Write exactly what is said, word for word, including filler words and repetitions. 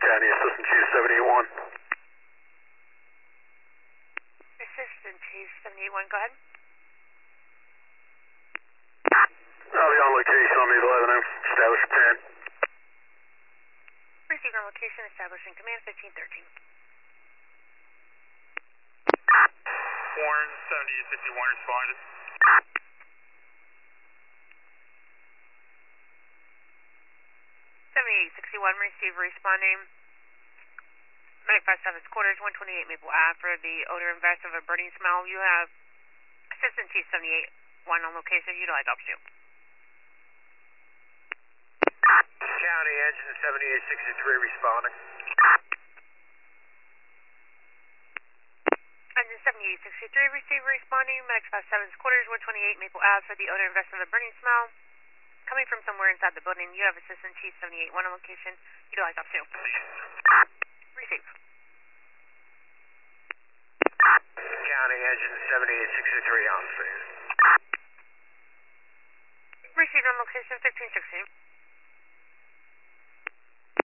County, Assistant Chief seventy-eight one. Assistant Chief seventy-eight one, go ahead. I'll be on location on Maple Avenue, establish command. Receiver on location, establishing command fifteen thirteen. Warren seventy-eight fifty-one responded. seventy-eight sixty-one, receiver responding. Medic five seven's quarters, one twenty-eight Maple Ave for the odor and vest of a burning smell. You have Assistant Chief seventy-eight one on location, utilize option. County engine seventy-eight sixty-three responding. Engine seventy-eight sixty-three, receiver responding. Medic five seven's quarters, one twenty-eight Maple Ave for the odor and vest of a burning smell. Coming from somewhere inside the building, you have Assistant Chief seventy-eight one on location, utilize option. Receive. County engine seventy-eight sixty-three on scene. Receive on location fifteen sixteen.